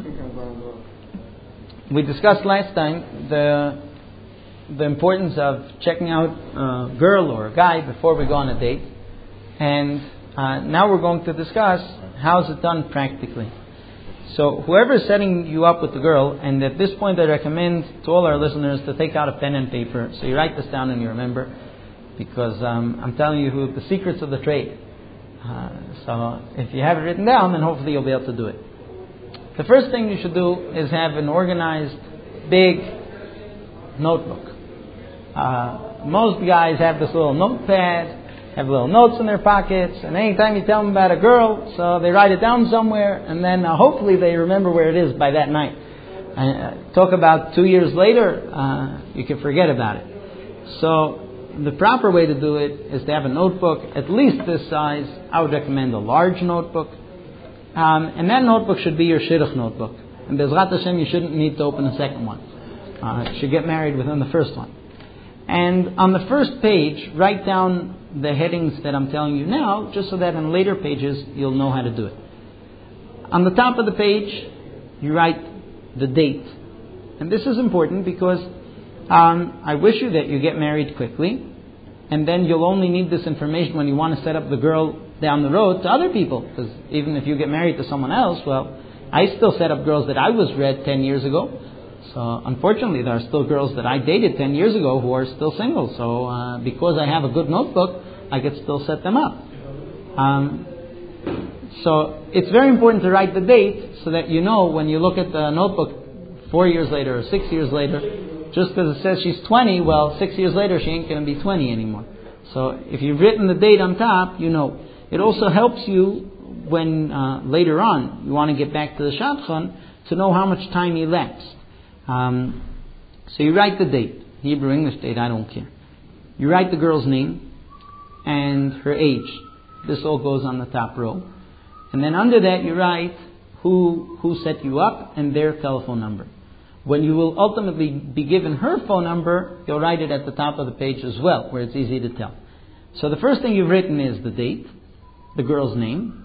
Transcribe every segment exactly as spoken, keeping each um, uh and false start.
We discussed last time the the importance of checking out a girl or a guy before we go on a date, and uh, now we're going to discuss how is it done practically. So whoever is setting you up with the girl, and at this point I recommend to all our listeners to take out a pen and paper so you write this down and you remember, because um, I'm telling you who the secrets of the trade. Uh, so if you have it written down, then hopefully you'll be able to do it. The first thing you should do is have an organized, big notebook. Uh, most guys have this little notepad, have little notes in their pockets, and anytime you tell them about a girl, so they write it down somewhere, and then uh, hopefully they remember where it is by that night. Uh, talk about two years later, uh, you can forget about it. So the proper way to do it is to have a notebook at least this size. I would recommend a large notebook. Um, and that notebook should be your shidduch notebook. And Bezrat Hashem, you shouldn't need to open a second one. Uh, you should get married within the first one. And on the first page, write down the headings that I'm telling you now, just so that in later pages you'll know how to do it. On the top of the page, you write the date. And this is important because um, I wish you that you get married quickly, and then you'll only need this information when you want to set up the girl down the road to other people. Because even if you get married to someone else, well, I still set up girls that I was read ten years ago. So unfortunately, there are still girls that I dated ten years ago who are still single. So uh, because I have a good notebook, I could still set them up. Um, so it's very important to write the date so that you know when you look at the notebook four years later or six years later, just because it says she's twenty, well, six years later she ain't going to be twenty anymore. So if you've written the date on top, you know. It also helps you when uh, later on you want to get back to the shadchan to know how much time elapsed. Um, so you write the date, Hebrew, English date, I don't care. You write the girl's name and her age. This all goes on the top row. And then under that you write who who set you up and their telephone number. When you will ultimately be given her phone number, you'll write it at the top of the page as well, where it's easy to tell. So the first thing you've written is the date, the girl's name,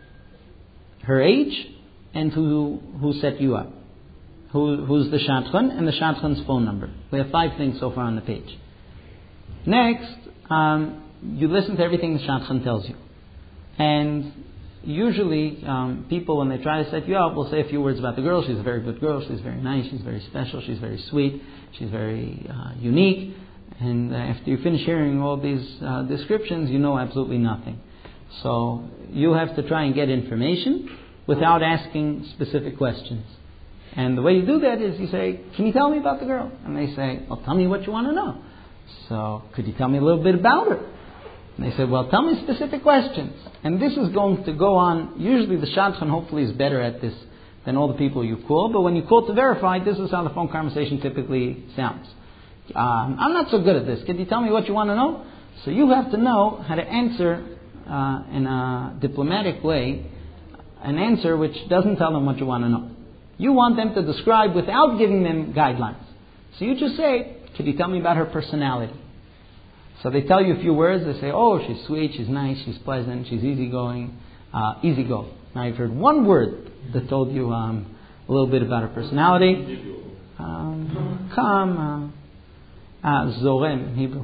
her age, and who who set you up. Who, who's the shadchan, and the shadchan's phone number. We have five things so far on the page. Next, um, you listen to everything the shadchan tells you. And usually, um, people, when they try to set you up, will say a few words about the girl. She's a very good girl, she's very nice, she's very special, she's very sweet, she's very uh, unique. And after you finish hearing all these uh, descriptions, you know absolutely nothing. So you have to try and get information without asking specific questions. And the way you do that is you say, can you tell me about the girl? And they say, well, tell me what you want to know. So, could you tell me a little bit about her? And they say, well, tell me specific questions. And this is going to go on. Usually the shadchan hopefully is better at this than all the people you call. But when you call to verify, this is how the phone conversation typically sounds. Um, I'm not so good at this. Could you tell me what you want to know? So you have to know how to answer uh, in a diplomatic way an answer which doesn't tell them what you want to know. You want them to describe without giving them guidelines. So you just say, could you tell me about her personality? So they tell you a few words. They say, oh, she's sweet, she's nice, she's pleasant, she's easygoing, uh, easy go. Now you've heard one word that told you um, a little bit about her personality. Um, calm, uh, uh, zorem in Hebrew.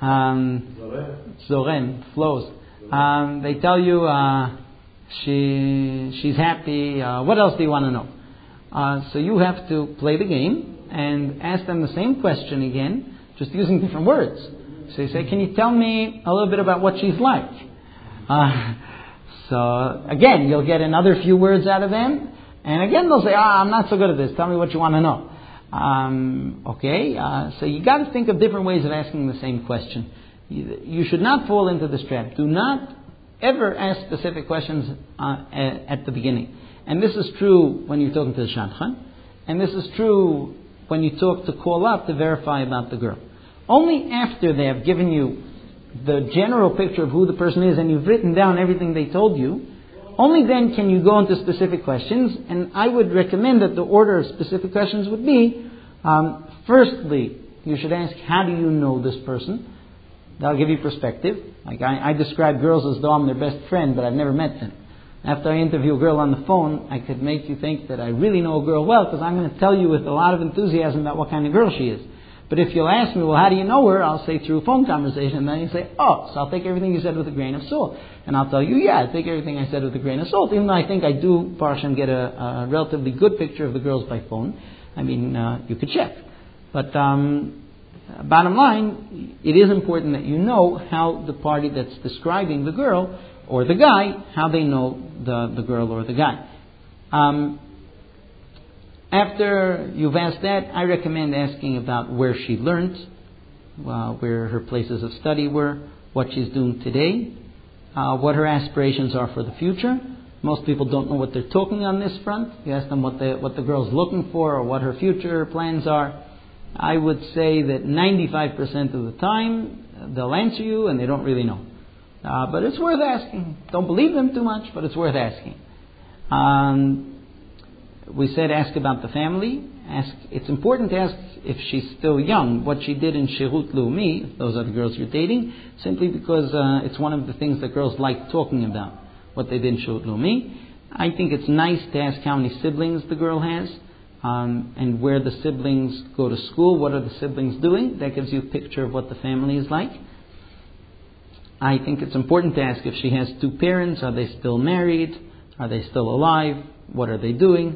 Um, zorem, flows. Um, they tell you uh, she she's happy. Uh, what else do you want to know? Uh, so you have to play the game and ask them the same question again, just using different words. So you say, can you tell me a little bit about what she's like? Uh, so again, you'll get another few words out of them. And again, they'll say, ah, I'm not so good at this. Tell me what you want to know. Um, okay, uh, so you got to think of different ways of asking the same question. You, you should not fall into this trap. Do not ever ask specific questions uh, at, at the beginning. And this is true when you're talking to the shadchan. And this is true when you talk to call up to verify about the girl. Only after they have given you the general picture of who the person is and you've written down everything they told you, only then can you go into specific questions. And I would recommend that the order of specific questions would be, um, firstly, you should ask, how do you know this person? That'll give you perspective. Like I, I describe girls as though I'm their best friend, but I've never met them. After I interview a girl on the phone, I could make you think that I really know a girl well, because I'm going to tell you with a lot of enthusiasm about what kind of girl she is. But if you'll ask me, well, how do you know her? I'll say through a phone conversation, and then you say, oh, so I'll take everything you said with a grain of salt. And I'll tell you, yeah, I take everything I said with a grain of salt, even though I think I do, Baruch Hashem, get a, a relatively good picture of the girls by phone. I mean, uh, you could check. But um, bottom line, it is important that you know how the party that's describing the girl or the guy, how they know the, the girl or the guy. Um, After you've asked that, I recommend asking about where she learned, uh, where her places of study were, what she's doing today, uh, what her aspirations are for the future. Most people don't know what they're talking on this front. You ask them what the, what the girl's looking for or what her future plans are. I would say that ninety-five percent of the time they'll answer you and they don't really know. Uh, but it's worth asking. Don't believe them too much, but it's worth asking. Um, We said ask about the family. Ask. It's important to ask if she's still young, what she did in Shirut Leumi, those are the girls you're dating, simply because uh, it's one of the things that girls like talking about, what they did in Shirut Leumi. I think it's nice to ask how many siblings the girl has, um, and where the siblings go to school, what are the siblings doing. That gives you a picture of what the family is like. I think it's important to ask if she has two parents, are they still married, are they still alive, what are they doing.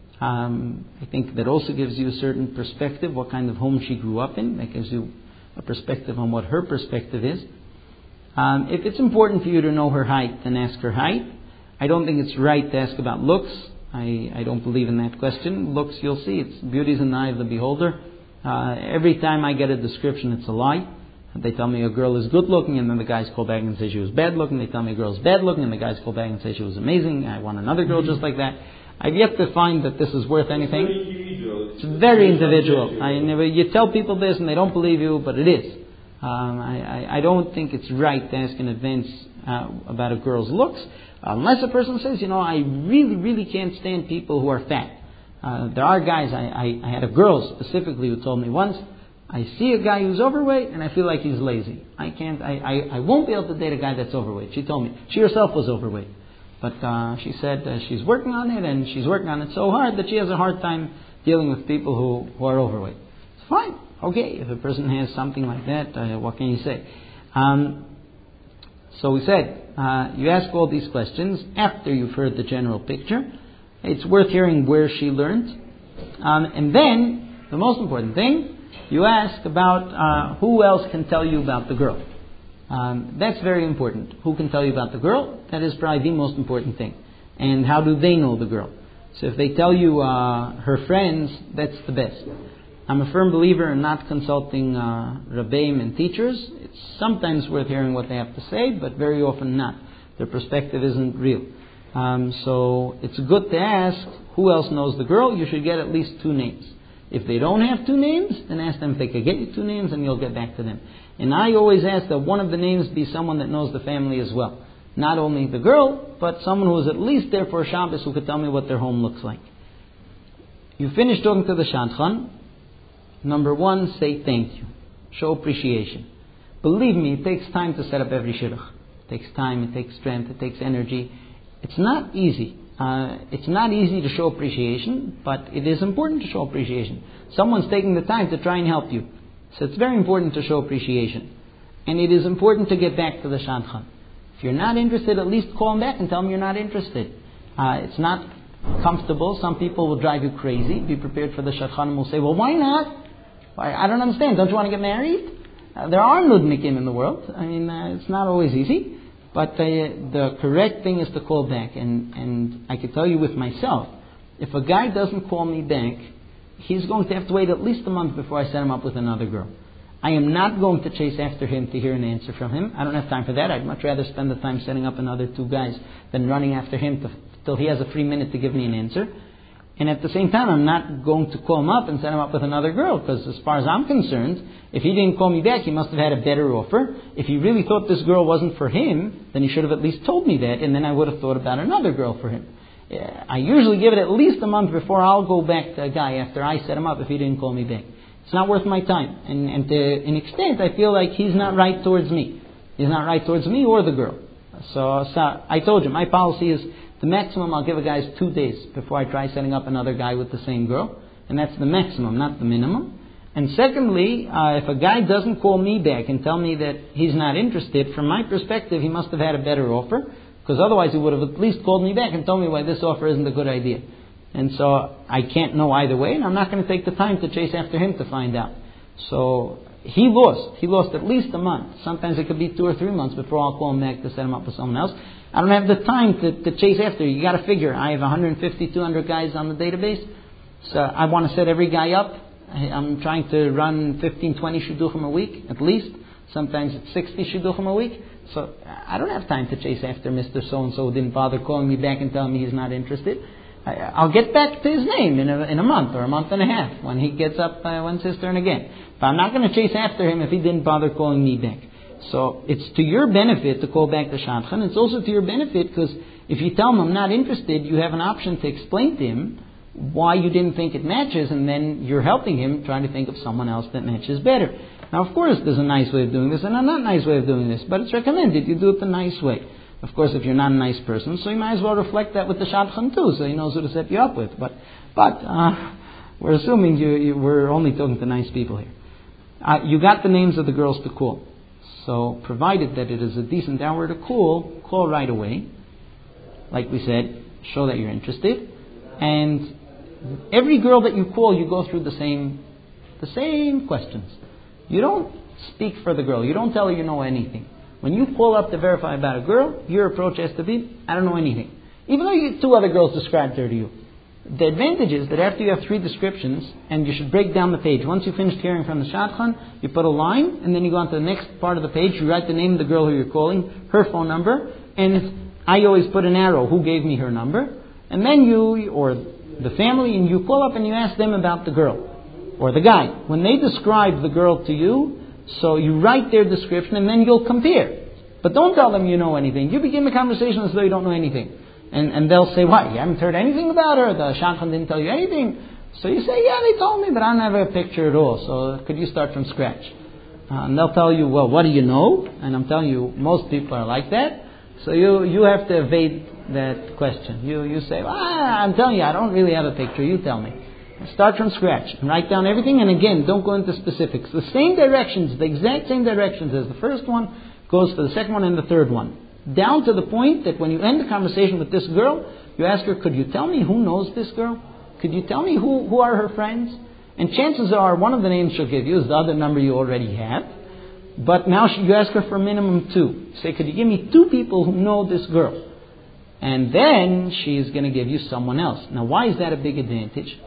Um, I think that also gives you a certain perspective, what kind of home she grew up in. That gives you a perspective on what her perspective is. Um, if it's important for you to know her height, then ask her height. I don't think it's right to ask about looks. I, I don't believe in that question. Looks, you'll see, it's beauty's in the eye of the beholder. Uh, every time I get a description, it's a lie. They tell me a girl is good looking, and then the guys call back and say she was bad looking. They tell me a girl is bad looking, and the guys call back and say she was amazing. I want another girl just like that. I've yet to find that this is worth anything. It's very individual. I never, you tell people this and they don't believe you, but it is. Um, I, I, I don't think it's right to ask in advance uh, about a girl's looks, unless a person says, you know, I really, really can't stand people who are fat. Uh, there are guys, I, I, I had a girl specifically who told me once, I see a guy who's overweight and I feel like he's lazy. I can't, I, I, I won't be able to date a guy that's overweight. She told me. She herself was overweight. But uh, she said uh, she's working on it, and she's working on it so hard that she has a hard time dealing with people who, who are overweight. It's fine. Okay, if a person has something like that, uh, what can you say? Um, so we said, uh, you ask all these questions after you've heard the general picture. It's worth hearing where she learned. Um, and then, the most important thing, you ask about uh, who else can tell you about the girl. Um, that's very important. Who can tell you about the girl? That is probably the most important thing. And how do they know the girl? So if they tell you uh, her friends, that's the best. I'm a firm believer in not consulting uh, rabbeim and teachers. It's sometimes worth hearing what they have to say, but very often not. Their perspective isn't real. Um, so it's good to ask who else knows the girl. You should get at least two names. If they don't have two names, then ask them if they could get you two names, and you'll get back to them. And I always ask that one of the names be someone that knows the family as well. Not only the girl, but someone who is at least there for Shabbos who could tell me what their home looks like. You finish talking to the shadchan. Number one, say thank you. Show appreciation. Believe me, it takes time to set up every shidduch. It takes time, it takes strength, it takes energy. It's not easy. Uh, it's not easy to show appreciation, but it is important to show appreciation. Someone's taking the time to try and help you. So it's very important to show appreciation. And it is important to get back to the shadchan. If you're not interested, at least call him back and tell him you're not interested. Uh, it's not comfortable. Some people will drive you crazy. Be prepared for the shadchan who will say, well, why not? Why, I don't understand. Don't you want to get married? Uh, there are nudnikim in the world. I mean, uh, it's not always easy. But uh, the correct thing is to call back. And, and I can tell you with myself, if a guy doesn't call me back, he's going to have to wait at least a month before I set him up with another girl. I am not going to chase after him to hear an answer from him. I don't have time for that. I'd much rather spend the time setting up another two guys than running after him to, till he has a free minute to give me an answer. And at the same time, I'm not going to call him up and set him up with another girl, because as far as I'm concerned, if he didn't call me back, he must have had a better offer. If he really thought this girl wasn't for him, then he should have at least told me that, and then I would have thought about another girl for him. I usually give it at least a month before I'll go back to a guy after I set him up if he didn't call me back. It's not worth my time. And, and to an extent, I feel like he's not right towards me. He's not right towards me or the girl. So, so I told you, my policy is The maximum I'll give a guy is two days before I try setting up another guy with the same girl. And that's the maximum, not the minimum. And secondly, uh, if a guy doesn't call me back and tell me that he's not interested, from my perspective, he must have had a better offer. Because otherwise he would have at least called me back and told me why this offer isn't a good idea. And so I can't know either way, and I'm not going to take the time to chase after him to find out. So he lost. He lost at least a month. Sometimes it could be two or three months before I'll call him back to set him up with someone else. I don't have the time to, to chase after. You got to figure, I have one hundred fifty, two hundred guys on the database. So I want to set every guy up. I'm trying to run fifteen, twenty shidduchim a week, at least. Sometimes it's sixty shidduchim a week. So I don't have time to chase after Mister So-and-so who didn't bother calling me back and telling me he's not interested. I'll get back to his name in a, in a month or a month and a half when he gets up uh, one cistern again. But I'm not going to chase after him if he didn't bother calling me back. So it's to your benefit to call back the shadchan. It's also to your benefit because if you tell him I'm not interested, you have an option to explain to him why you didn't think it matches, and then you're helping him trying to think of someone else that matches better. Now, of course, there's a nice way of doing this and a not nice way of doing this, but it's recommended you do it the nice way. Of course, if you're not a nice person, so you might as well reflect that with the shadchan too, so he knows who to set you up with. But, but uh, we're assuming you, you, we're only talking to nice people here. Uh, you got the names of the girls to call. So, provided that it is a decent hour to call, call right away. Like we said, show that you're interested. And every girl that you call, you go through the same, the same questions. You don't speak for the girl. You don't tell her you know anything. When you call up to verify about a girl, your approach has to be, I don't know anything. Even though you, two other girls described her to you. The advantage is that after you have three descriptions, and you should break down the page. Once you finished hearing from the shadchan, you put a line, and then you go on to the next part of the page. You write the name of the girl who you're calling, her phone number, and I always put an arrow, who gave me her number. And then you, or the family, and you call up and you ask them about the girl, or the guy. When they describe the girl to you, so you write their description, and then you'll compare. But don't tell them you know anything. You begin the conversation as though you don't know anything. And, and they'll say, what, you haven't heard anything about her? The shadchan didn't tell you anything? So you say, yeah, they told me, but I don't have a picture at all. So could you start from scratch? Uh, and they'll tell you, well, what do you know? And I'm telling you, most people are like that. So you, you have to evade that question. You, you say, well, I'm telling you, I don't really have a picture. You tell me. Start from scratch and write down everything. And again, don't go into specifics. The same directions, the exact same directions as the first one goes for the second one and the third one. Down to the point that when you end the conversation with this girl, you ask her, could you tell me who knows this girl? Could you tell me who, who are her friends? And chances are one of the names she'll give you is the other number you already have. But now you ask her for minimum two. Say, could you give me two people who know this girl? And then she's going to give you someone else. Now, why is that a big advantage?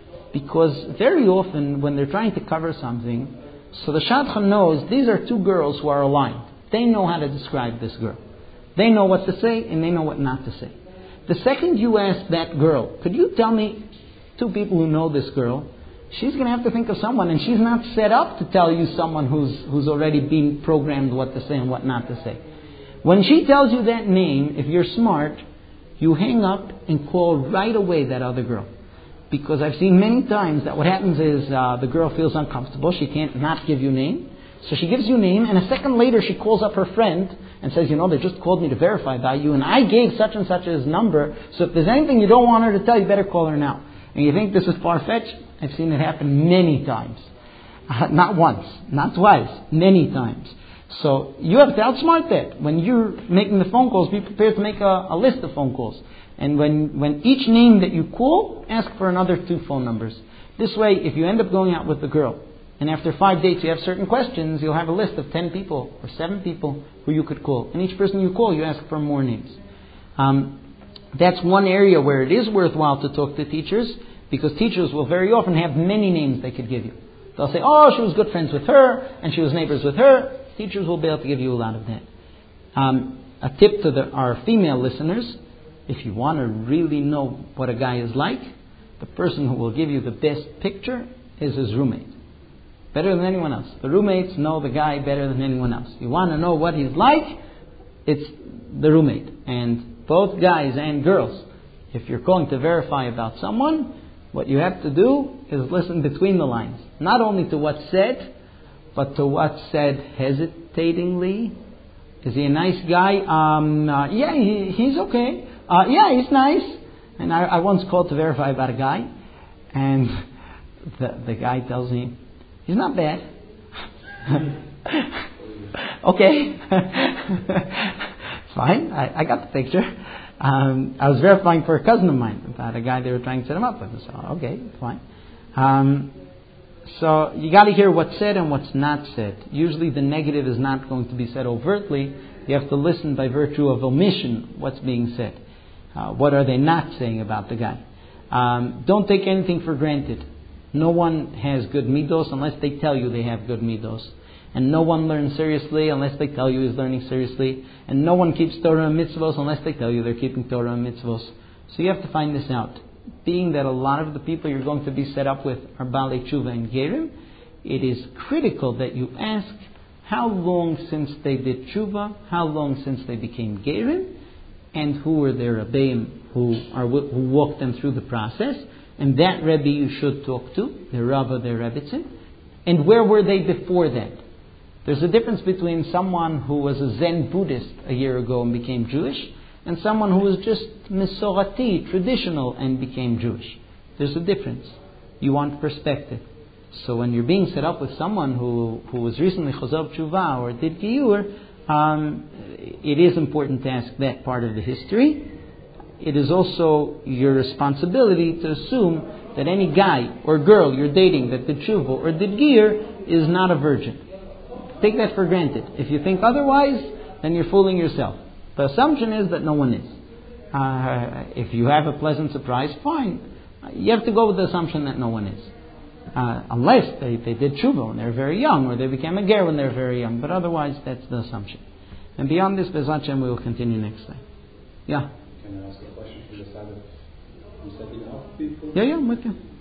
Because very often when they're trying to cover something, so the shadchan knows these are two girls who are aligned. They know how to describe this girl. They know what to say and they know what not to say. The second you ask that girl, could you tell me two people who know this girl? She's going to have to think of someone, and she's not set up to tell you someone who's who's already been programmed what to say and what not to say. When she tells you that name, if you're smart, you hang up and call right away that other girl. Because I've seen many times that what happens is uh, the girl feels uncomfortable. She can't not give you a name. So she gives you a name, and a second later she calls up her friend and says, you know, they just called me to verify about you, and I gave such and such his number, so if there's anything you don't want her to tell, you better call her now. And you think this is far-fetched? I've seen it happen many times. Uh, not once, not twice, many times. So you have to outsmart that. When you're making the phone calls, be prepared to make a, a list of phone calls. And when, when each name that you call, ask for another two phone numbers. This way, if you end up going out with the girl, and after five dates you have certain questions, you'll have a list of ten people or seven people who you could call. And each person you call, you ask for more names. Um, that's one area where it is worthwhile to talk to teachers, because teachers will very often have many names they could give you. They'll say, oh, she was good friends with her, and she was neighbors with her. Teachers will be able to give you a lot of that. Um, a tip to the, our female listeners, if you want to really know what a guy is like, the person who will give you the best picture is his roommate. Better than anyone else. The roommates know the guy better than anyone else. You want to know what he's like, it's the roommate. And both guys and girls, if you're going to verify about someone, what you have to do is listen between the lines. Not only to what's said, but to what's said hesitatingly. Is he a nice guy? Um, uh, yeah, he, he's okay. Uh, yeah, he's nice. And I, I once called to verify about a guy, and the the guy tells me, he's not bad. Okay. Fine. I, I got the picture. Um, I was verifying for a cousin of mine about a guy they were trying to set him up with. So, okay, fine. Um, so you got to hear what's said and what's not said. Usually the negative is not going to be said overtly. You have to listen by virtue of omission what's being said. Uh, what are they not saying about the guy? Um, don't take anything for granted. No one has good midos unless they tell you they have good midos. And no one learns seriously unless they tell you he's learning seriously. And no one keeps Torah and mitzvos unless they tell you they're keeping Torah and mitzvos. So you have to find this out. Being that a lot of the people you're going to be set up with are Baalei Tshuva and Gerim, it is critical that you ask how long since they did Tshuva, how long since they became Gerim, and who were their Rebbeim who are who walked them through the process. And that Rebbe you should talk to, their Rabbah, their Rebbitzin. And where were they before that? There's a difference between someone who was a Zen Buddhist a year ago and became Jewish, and someone who was just Mesorati, traditional, and became Jewish. There's a difference. You want perspective. So when you're being set up with someone who, who was recently Chazar Tshuva or did Giyur, um, it is important to ask that part of the history. It is also your responsibility to assume that any guy or girl you're dating that did Tshuva or did Giyur is not a virgin. Take that for granted. If you think otherwise, then you're fooling yourself. The assumption is that no one is. Uh, if you have a pleasant surprise, fine. You have to go with the assumption that no one is. Uh, unless they, they did Tshuva when they were very young, or they became a ger when they were very young. But otherwise, that's the assumption. And beyond this, Be'ezrat Hashem, we will continue next time. Yeah? Can I ask a question for the Sabbath? You setting up people? Yeah, yeah, I'm with you.